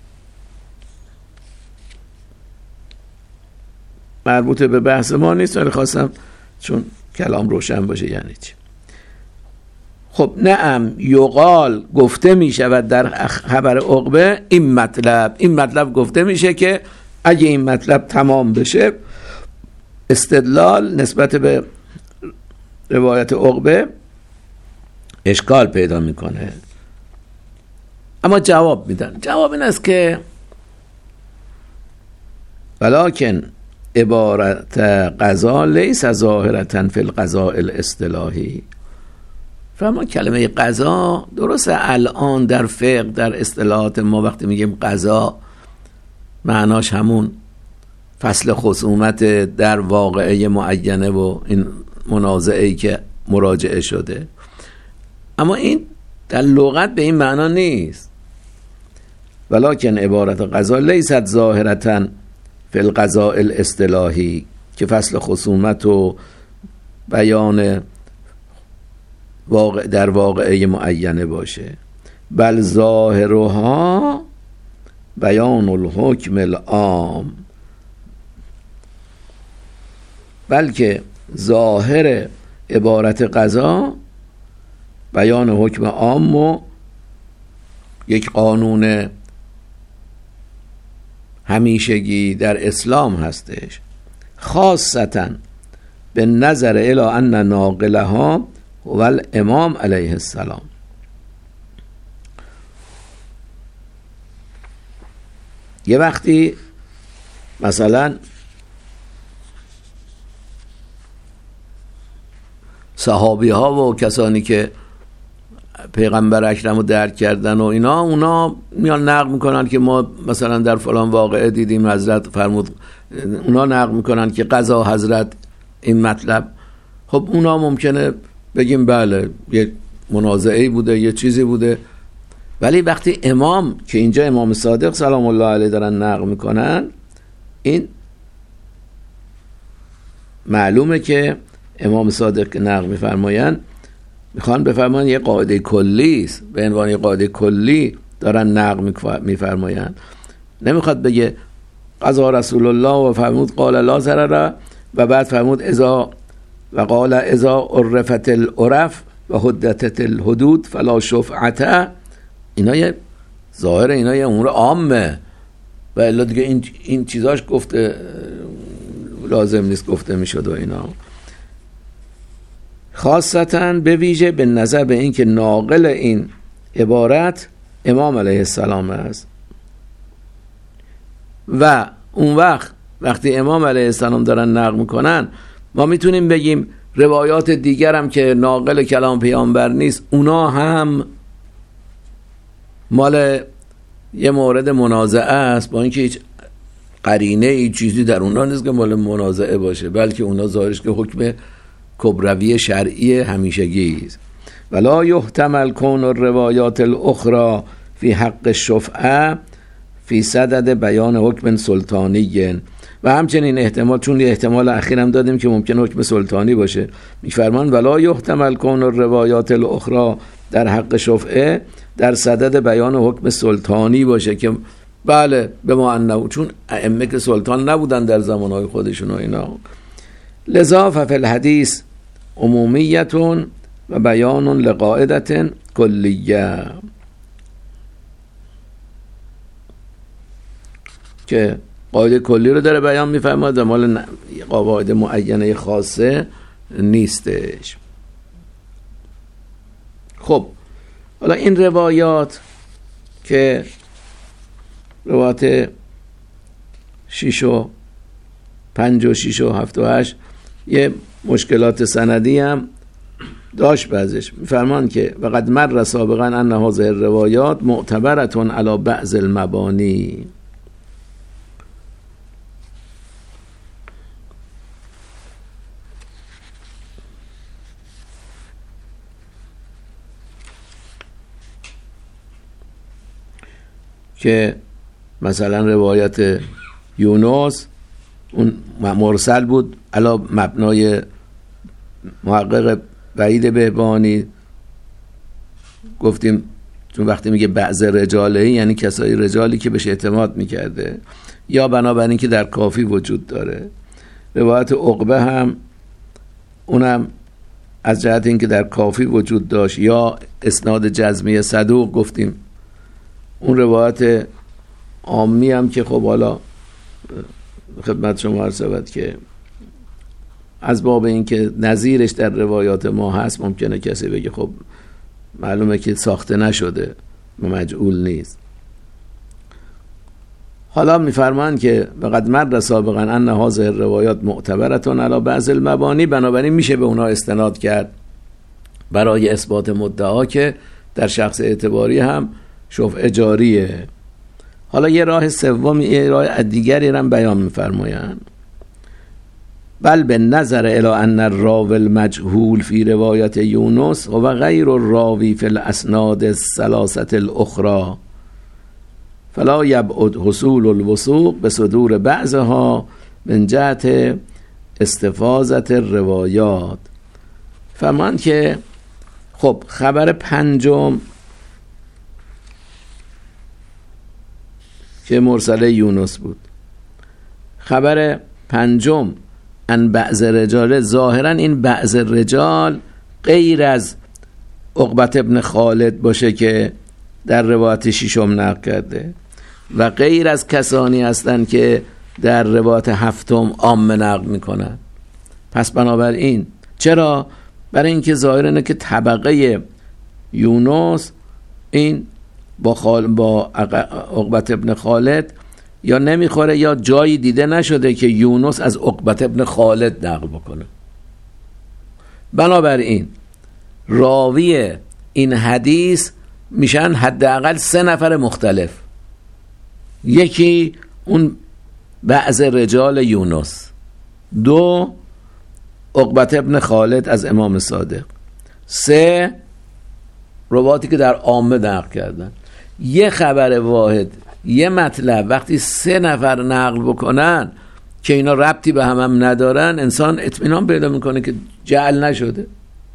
مربوط به بحث ما نیست، ولی خواستم چون کلام روشن باشه یعنی چی. خب نعم یقال گفته می شود در خبر عقبه این مطلب، این مطلب گفته میشه که اگه این مطلب تمام بشه استدلال نسبت به روایت عقبه اشکال پیدا میکنه. اما جواب میدن، جواب این است که ولکن عبارت قضا لیس ظاهرة فی القضاء الاصطلاحی. فهمان کلمه قضا درسته الان در فقه در اصطلاحات ما وقتی میگیم قضا معناش همون فصل خصومت در واقعه معینه و این منازعه‌ای که مراجعه شده، اما این در لغت به این معنا نیست. ولکن عبارت قضا لیست ظاهرة فی القضاء الاصطلاحی که فصل خصومت و بیان واقع در واقعه معینه باشه، بل ظاهرها بیان الحکم العام، بلکه ظاهر عبارت قضا بیان حکم عام و یک قانون همیشگی در اسلام هستش، خاصتا به نظر الی ان ناقلها و الامام علیه السلام. یه وقتی مثلا صحابی ها و کسانی که پیغمبر اکرم رو درک کردن و اینا، اونا میان نقل میکنن که ما مثلا در فلان واقعه دیدیم حضرت فرمود، اونا نقل میکنن که قضا حضرت این مطلب. خب اونا ممکنه بگیم بله یه منازعه‌ای بوده یه چیزی بوده، ولی وقتی امام که اینجا امام صادق سلام الله علیه دارن نقل میکنن، این معلومه که امام صادق که نقل میفرماین میخوان بفرماین یه قاعده کلی است، به عنوان یه قاعده کلی دارن نقل میفرماین. نمیخواد بگه قضا رسول الله و فرمود قال لا ضرر و بعد فرمود اذا و قال اذا عرفت العرف و حدت الحدود فلا شفعته. اینا یه ظاهر اینا یه امور عامه و الا دیگه این این چیزاش گفته لازم نیست گفته میشد و اینا. خاصتا به ویژه به نظر به این که ناقل این عبارت امام علیه السلام است و اون وقت وقتی امام علیه السلام دارن نقل میکنن ما میتونیم بگیم روایات دیگر هم که ناقل کلام پیامبر نیست اونا هم مال یه مورد منازعه است، با اینکه هیچ قرینه ای چیزی در اونا نیست که مال منازعه باشه، بلکه اونا ظاهرش که حکم کبروی شرعی همیشگی است. ولا یحتمل کون الروایات الاخرى فی حق الشفعه فی صدد بیان حکم سلطانی. و همچنین احتمال، چون یه احتمال اخیرم دادیم که ممکن حکم سلطانی باشه، میفرمان ولا یحتمل کون الروایات الاخرى در حق شفعه در صدد بیان حکم سلطانی باشه، که بله به ما انه، چون ائمه که سلطان نبودن در زمانهای خودشون و اینا. لذا ففی الحدیث عمومیتون و بیان لقاعدت کلیه، که قاعده کلی رو داره بیان می‌فرماید و مال قواعد معینه خاصه نیستش. خب حالا این روایات که روایات شیش و پنج و شیش و هفت و هشت یه مشکلات سندی هم داشت بعضش. میفرمان که وقد مر سابقا ان هذه الروایات معتبرة علی بعض المبانی. که مثلا روایت یونس اون مرسل بود علی مبنای محقق وحید بهبانی، گفتیم چون وقتی میگه بعض رجاله یعنی کسای رجالی که بهش اعتماد میکرده، یا بنابراین که در کافی وجود داره. روایت عقبه هم اونم از جهت اینکه در کافی وجود داشت یا اسناد جزمی صدوق گفتیم. اون روایت عامی هم که خب حالا خدمت شما عرض شود که از باب این که نظیرش در روایات ما هست ممکنه کسی بگه خب معلومه که ساخته نشده و مجعول نیست. حالا میفرمان که وقد مر سابقا ان هذه الروایات معتبرة علی بعض المبانی، بنابراین میشه به اونا استناد کرد برای اثبات مدعا که در شخص اعتباری هم شفع جاریه. حالا یه راه سوم، یه راه دیگری هم بیان میفرمایند. بل به نظر الی ان الراوی المجهول فی روایت یونس و غیر الراوی فی الاسناد الثلاثه الاخرى فلا یبعد حصول الوثوق به صدور بعضها من جهت استفاضه الروایات. فرمان که خب خبر پنجم که مرسله یونس بود، خبر پنجم ان بعض رجال، ظاهرا این بعض رجال غیر از عقبت ابن خالد باشه که در روایت ششم نقل کرده و غیر از کسانی هستند که در روایت هفتم عام نقل میکنن. پس بنابراین چرا؟ برای اینکه ظاهر اینه که طبقه یونس این با خال با عقبت ابن خالد یا نمیخوره یا جایی دیده نشده که یونس از عقبت ابن خالد نقل بکنه. بنابراین راوی این حدیث میشن حداقل سه نفر مختلف. یکی اون بعض رجال یونس، دو عقبت ابن خالد از امام صادق، سه رواتی که در عامه نقل کردن. یه خبر واحد، یه مطلب وقتی سه نفر نقل بکنن که اینا ربطی به هم هم ندارن، انسان اطمینان پیدا میکنه که جعل نشده.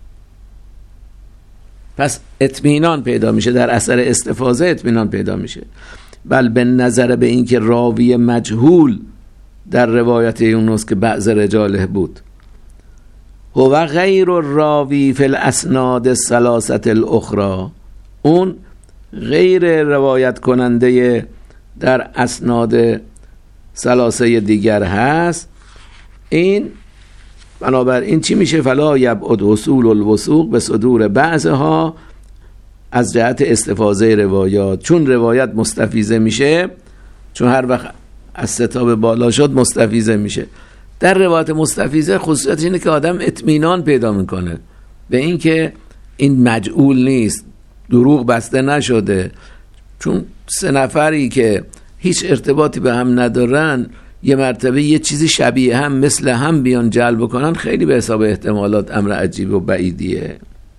پس اطمینان پیدا میشه، در اثر استفاضه اطمینان پیدا میشه. بل به نظر به این که راوی مجهول در روایت یونس که بعض رجاله بود هو غیر الراوی فی الاسناد الثلاثه الاخرى، اون غیر روایت کننده در اسناد ثلاثه دیگر هست. این بنابراین چی میشه؟ فلا یبعد حصول الوثوق به صدور بعضها از جهت استفاضه روایات، چون روایت مستفیضه میشه، چون هر وقت از ستاب بالا شد مستفیضه میشه. در روایت مستفیضه خصوصیت اینه که آدم اطمینان پیدا میکنه به این که این مجعول نیست، دروغ بسته نشده. چون سه نفری که هیچ ارتباطی به هم ندارن یه مرتبه یه چیزی شبیه هم مثل هم بیان جلب کنن، خیلی به حساب احتمالات امر عجیب و بعیدیه.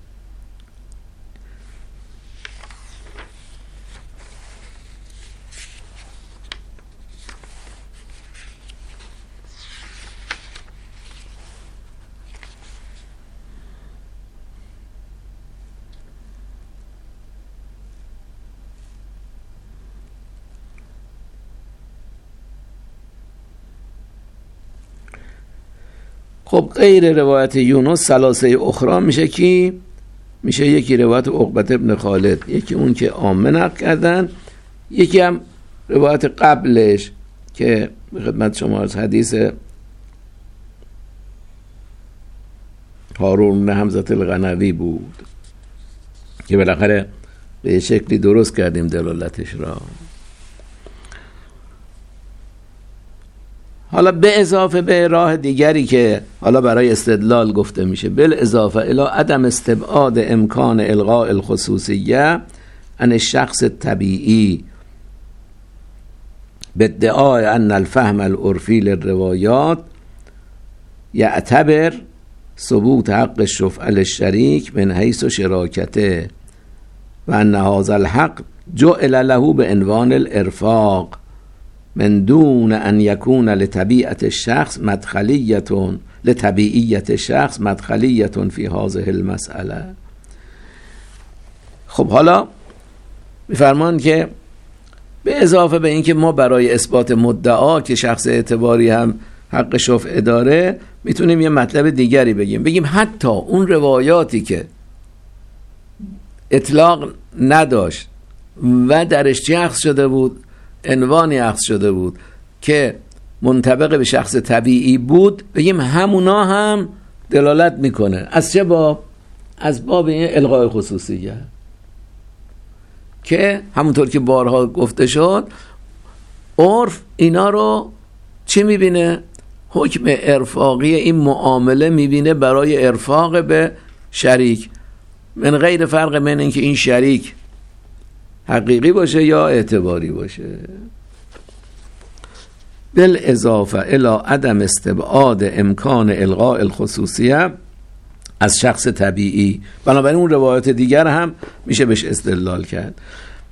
خب غیر روایت یونس ثلاثه اخرى میشه کی؟ میشه یکی روایت عقبت ابن خالد، یکی اون که عامه نقل کردن، یکی هم روایت قبلش که به خدمت شما از حدیث هارون بن حمزة الغنوی بود که بالاخره به شکلی درست کردیم دلالتش را. حالا به اضافه به راه دیگری که حالا برای استدلال گفته میشه، بل اضافه الی عدم استبعاد امکان الغاء الخصوصیه عن الشخص الطبیعی بادعاء ان الفهم العرفی للروایات یعتبر ثبوت حق الشفعة للشریک من حیث شراکته و ان هذا الحق جعل له بعنوان الارفاق من دون ان یکون لطبیعت الشخص مدخلیت لطبیعیت الشخص مدخلیت فی هذه المسئله. خب حالا میفرمان که به اضافه به این که ما برای اثبات مدعا که شخص اعتباری هم حق شفعه داره میتونیم یه مطلب دیگری بگیم، بگیم حتی اون روایاتی که اطلاق نداشت و درش چی اخذ شده بود، عنوانی اخذ شده بود که منطبق به شخص طبیعی بود، بگیم همونا هم دلالت میکنه. از چه باب؟ از باب این الغاء خصوصیه که همونطور که بارها گفته شد عرف اینا رو چی میبینه؟ حکم ارفاقی این معامله میبینه برای ارفاق به شریک، من غیر فرق من اینکه این شریک حقیقی باشه یا اعتباری باشه. بالاضافه الی عدم استبعاد امکان الغاء الخصوصیه از شخص طبیعی، بنابراین اون روایات دیگر هم میشه بهش استدلال کرد.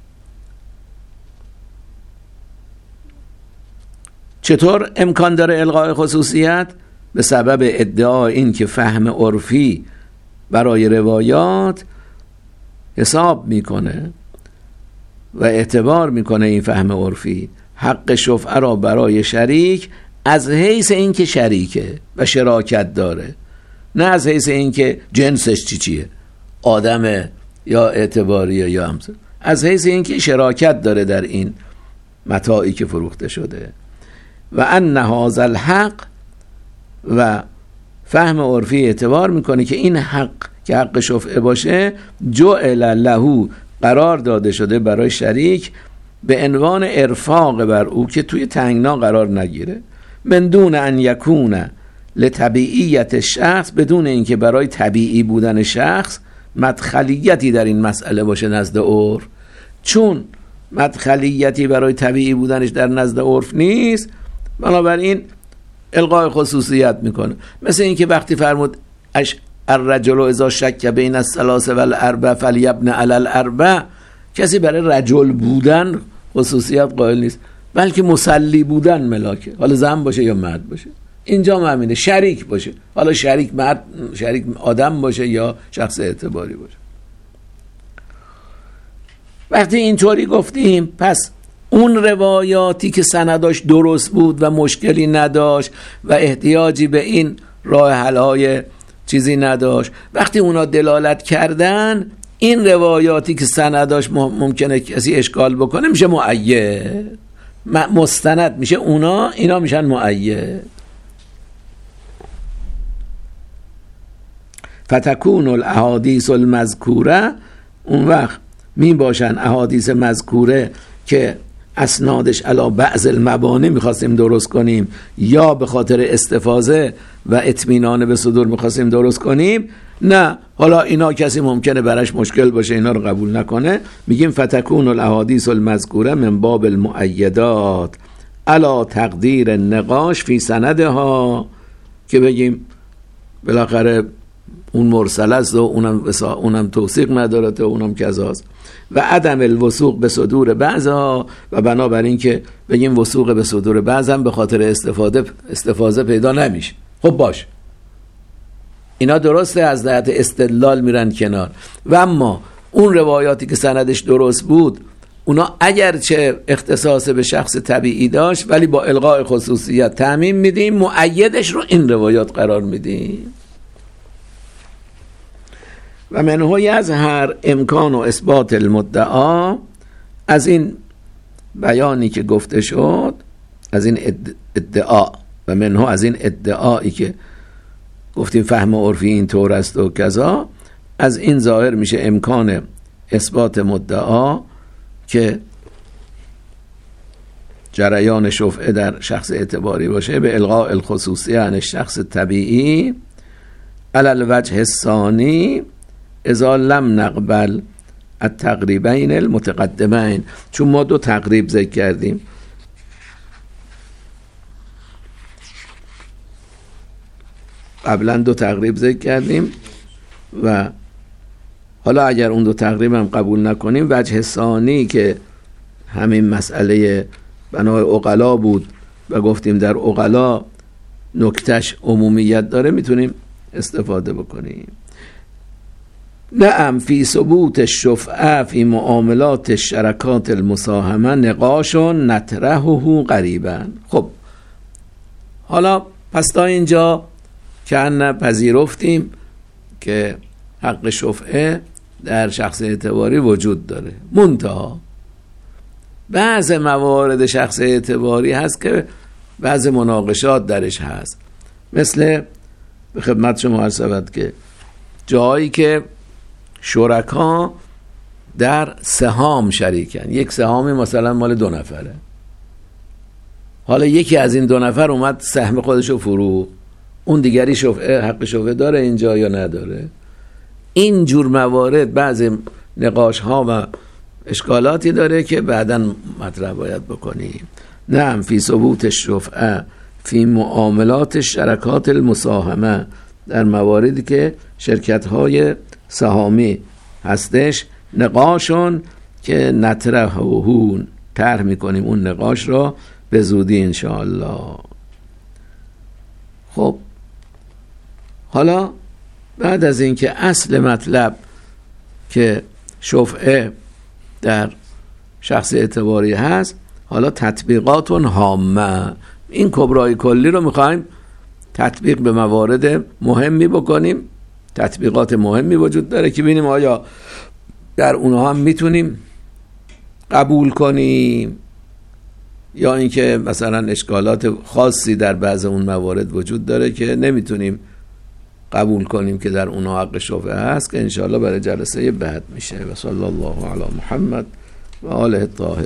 چطور امکان داره الغاء خصوصیت؟ به سبب ادعا این که فهم عرفی برای روایات حساب میکنه و اعتبار میکنه این فهم عرفی حق شفعه را برای شریک از حیث این که شریکه و شراکت داره، نه از حیث این که جنسش چی چیه، آدمه یا اعتباریه یا همسر، از حیث این که شراکت داره در این متاعی که فروخته شده. و ان هذا الحق و فهم عرفی اعتبار میکنه که این حق که حق شفعه باشه جعل له قرار داده شده برای شریک به عنوان ارفاق بر او که توی تنگنا قرار نگیره، من دون ان یکون لطبیعیت شخص، بدون اینکه برای طبیعی بودن شخص مدخلیتی در این مسئله باشه نزد عرف. چون مدخلیتی برای طبیعی بودنش در نزد عرف نیست، بنابراین الغاء خصوصیت میکنه. مثل اینکه وقتی فرمود اش الرجل اذا شک بین الثلاث والاربع فلیبن علی الاربع، کسی برای رجل بودن خصوصیت قائل نیست، بلکه مسلی بودن ملاکه، حالا زن باشه یا مرد باشه. اینجا همینه، شریک باشه، حالا شریک مرد، شریک آدم باشه یا شخص اعتباری باشه. وقتی اینطوری گفتیم پس اون روایاتی که سنداش درست بود و مشکلی نداشت و احتیاجی به این راه حل‌های چیزی نداشت، وقتی اونا دلالت کردن، این روایاتی که سنداش ممکنه کسی اشکال بکنه میشه مؤید، مستند میشه، اونا اینا میشن مؤید. فتکون الاحادیث المذکوره، اون وقت می باشن احادیث مذکوره که اسنادش علی بعض المبانی میخواستیم درست کنیم یا به خاطر استفاضه و اطمینان به صدور میخواستیم درست کنیم، نه حالا اینا کسی ممکنه براش مشکل باشه اینا رو قبول نکنه، میگیم فتکون الاحادیث المذکوره من باب المؤیدات علی تقدیر النقاش فی سندها، که بگیم بالاخره اون مرسل است و اونم اونم توثیق نداره و اونم کذاست. و عدم الوثوق به صدور بعضها، و بنابراین که بگیم وثوق به صدور بعض هم به خاطر استفاده استفاده پیدا نمیشه. خب باش، اینا درسته، از جهت استدلال میرن کنار. و اما اون روایاتی که سندش درست بود، اونا اگرچه اختصاص به شخص طبیعی داشت ولی با الغاء خصوصیت تعمیم میدیم، مؤیدش رو این روایات قرار میدیم. و منهی از هر امکان و اثبات المدعا، از این بیانی که گفته شد از این ادعا و منها از این ادعایی که گفتیم فهم عرفی این طور است و کذا، از این ظاهر میشه امکان اثبات مدعا که جریان شفعه در شخص اعتباری باشه به الغاء الخصوصیه عن الشخص طبیعی علی الوجه الثانی اذا لم نقبل التقریبین المتقدمین. چون ما دو تقریب ذکر کردیم، قبلا دو تقریب ذکر کردیم و حالا اگر اون دو تقریب هم قبول نکنیم، وجه ثانی که همین مسئله بنای عقلا بود و گفتیم در عقلا نکتش عمومیت داره، میتونیم استفاده بکنیم. نعم فی ثبوت الشفعه فی معاملات الشرکات المساهمه نقاش نطرحه قریبا. خب حالا پس تا اینجا که ان پذیرفتیم که حق شفعه در شخص اعتباری وجود داره، منتها بعض موارد شخص اعتباری هست که بعض مناقشات درش هست، مثل به خدمت شما عرض شود که جایی که شرکا در سهام شریکن، یک سهامی مثلا مال دو نفره، حالا یکی از این دو نفر اومد سهم خودشو فروخت، اون دیگری شفعه حق شفعه داره اینجا یا نداره؟ این جور موارد بعضی نقاش ها و اشکالاتی داره که بعداً مطرح باید بکنیم. نعم فی ثبوت الشفعه فی معاملات الشرکات المساهمه، در مواردی که شرکت های سهامی هستش، نقاشون که نطرحه طرح میکنیم اون نقاش را به زودی انشاءالله. خب حالا بعد از اینکه اصل مطلب که شفعه در شخص اعتباری هست، حالا تطبیقات هامه، این کبرای کلی رو میخوایم تطبیق به موارد مهمی بکنیم. تطبیقات مهمی وجود داره که ببینیم آیا در اونها هم میتونیم قبول کنیم یا اینکه مثلا اشکالات خاصی در بعض اون موارد وجود داره که نمیتونیم قبول کنیم که در اونها حق شفعه هست، که انشاءالله برای جلسه بعد میشه. و صلی الله علی محمد و آله الطاهرین.